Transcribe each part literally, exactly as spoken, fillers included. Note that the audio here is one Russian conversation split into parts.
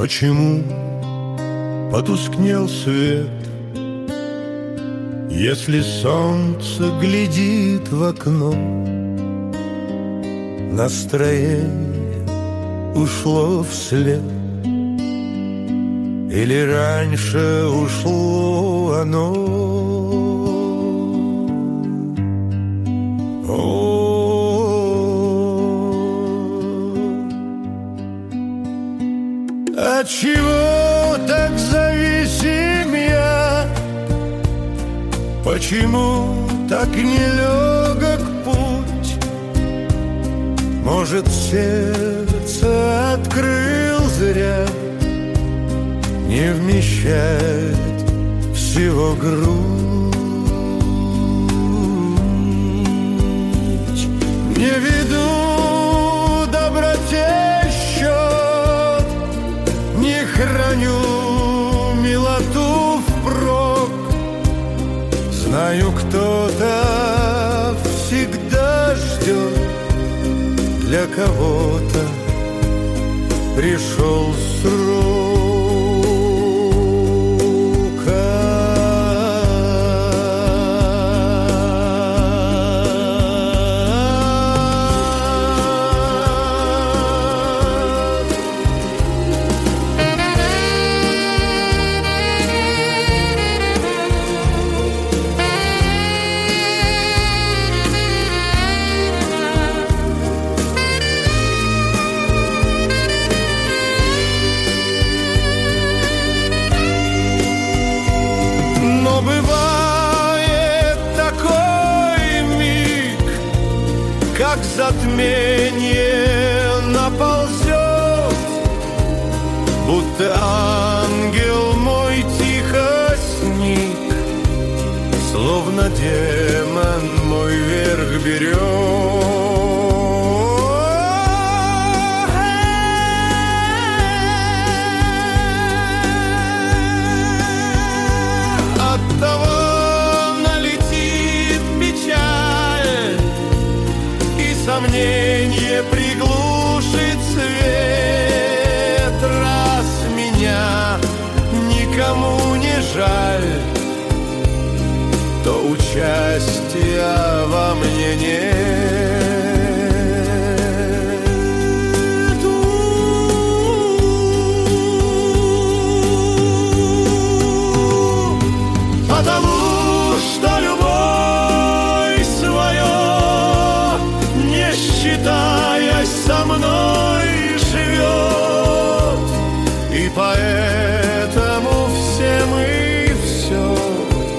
Почему потускнел свет, если солнце глядит в окно? Настроение ушло вслед, или раньше ушло оно? О, от чего так зависим я? Почему так нелегок путь? Может, сердце открыл зря, не вмещает всего грудь. Не веду доброте счет, не храню милоту впрок. Знаю, кто-то всегда ждет, для кого-то пришел срок. Затмение наползет, будто ангел мой тихо сник, словно демон мой верх берет. Оттого налетит печаль, сомнение приглушит свет. Раз меня никому не жаль, то участия во мне нет. Потому что любовь свое, не считаясь со мной, живет, и поэтому все мы все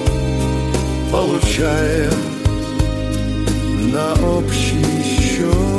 получаем на общий счет.